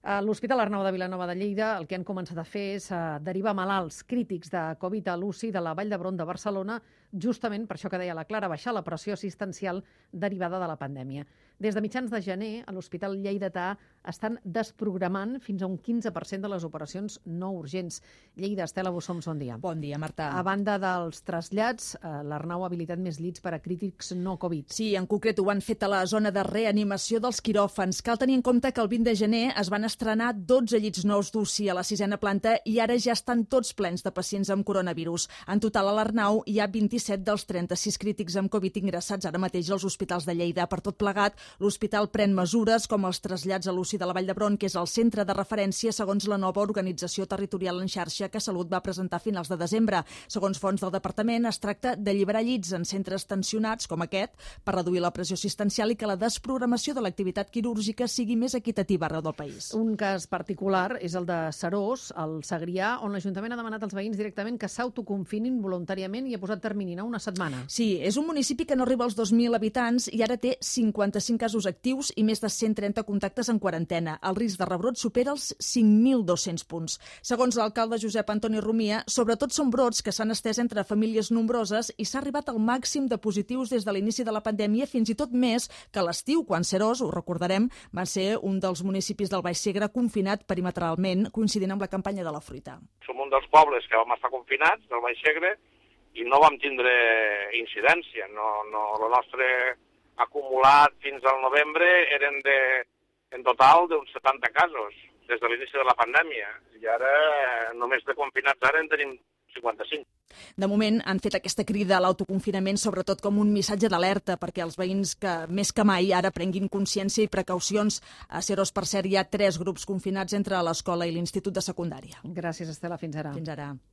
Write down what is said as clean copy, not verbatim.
A l'Hospital Arnau de Vilanova de Lleida el que han començat a fer és derivar malalts crítics de Covid a l'UCI de la Vall d'Hebron de Barcelona, justament per això que deia la Clara, baixar la pressió assistencial derivada de la pandèmia. Des de mitjans de gener, a l'Hospital Lleidatà estan desprogramant fins a un 15% de les operacions no urgents. Lleida, Estela Bussoms, bon dia. Bon dia, Marta. A banda dels trasllats, l'Arnau ha habilitat més llits per a crítics no Covid. Sí, en concret ho han fet a la zona de reanimació dels quiròfans. Cal tenir en compte que el 20 de gener es van estrenar 12 llits nous d'UCI a la 6a planta i ara ja estan tots plens de pacients amb coronavirus. En total, a l'Arnau hi ha 27 dels 36 crítics amb Covid ingressats ara mateix als hospitals de Lleida. Per tot plegat, l'hospital pren mesures com els trasllats a l'UCI de la Vall d'Hebron, que és el centre de referència segons la nova organització territorial en xarxa que Salut va presentar a finals de desembre. Segons fonts del departament, es tracta d'alliberar llits en centres tensionats, com aquest, per reduir la pressió assistencial i que la desprogramació de l'activitat quirúrgica sigui més equitativa arreu del país. Un cas particular és el de Serós, al Segrià, on l'Ajuntament ha demanat als veïns directament que s'autoconfinin voluntàriament i ha posat termini a una setmana. Sí, és un municipi que no arriba als 2.000 habitants i ara té 55 casos actius i més de 130 contactes en quarantena. El risc de rebrot supera els 5.200 punts. Segons l'alcalde Josep Antoni Rumia, sobretot són brots que s'han estès entre famílies nombroses i s'ha arribat al màxim de positius des de l'inici de la pandèmia, fins i tot més que l'estiu, quan Serós, ho recordarem, va ser un dels municipis del Baix Segre confinat perimetralment, coincidint amb la campanya de la fruita. Som un dels pobles que vam estar confinats, del Baix Segre, i no vam tindre incidència. El nostre acumulat fins al novembre eren en total d'uns 70 casos des de l'inici de la pandèmia. I ara, només de confinats ara en tenim 55. De moment han fet aquesta crida a l'autoconfinament sobretot com un missatge d'alerta perquè els veïns que més que mai ara prenguin consciència i precaucions. A Serós, per cert, hi ha 3 grups confinats entre l'escola i l'institut de secundària. Gràcies, Estela. Fins ara. Fins ara.